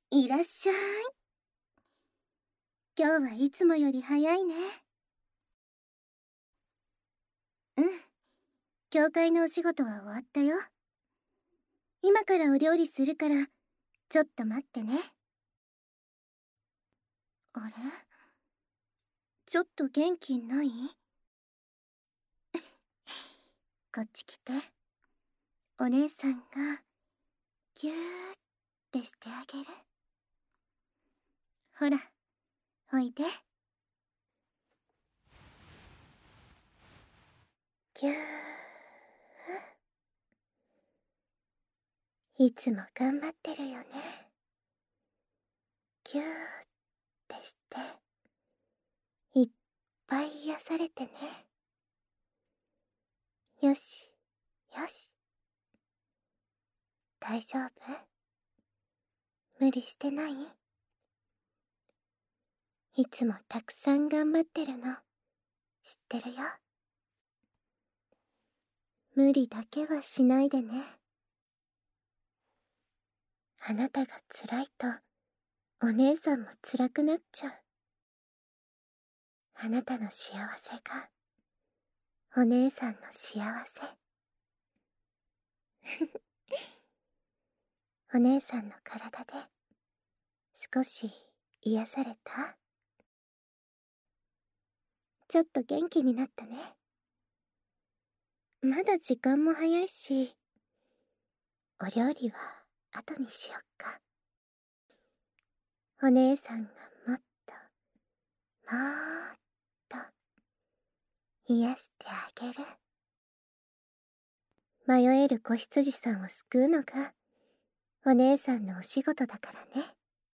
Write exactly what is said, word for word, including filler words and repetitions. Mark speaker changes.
Speaker 1: いらっしゃい。今日はいつもより早いね。うん。教会のお仕事は終わったよ。今からお料理するから、ちょっと待ってね。あれ？ちょっと元気ない？こっち来て。お姉さんが、ぎゅーってしてあげる。ほら、おいで。ぎゅー。いつも頑張ってるよね。ぎゅーってして、いっぱい癒されてね。よし、よし。大丈夫？無理してない？いつもたくさん頑張ってるの、知ってるよ。無理だけはしないでね。あなたが辛いと、お姉さんも辛くなっちゃう。あなたの幸せが、お姉さんの幸せ。お姉さんの体で、少し癒された？ちょっと元気になったね。まだ時間も早いし、お料理は後にしよっか。お姉さんがもっと、もーっと、癒してあげる。迷える子羊さんを救うのが、お姉さんのお仕事だからね。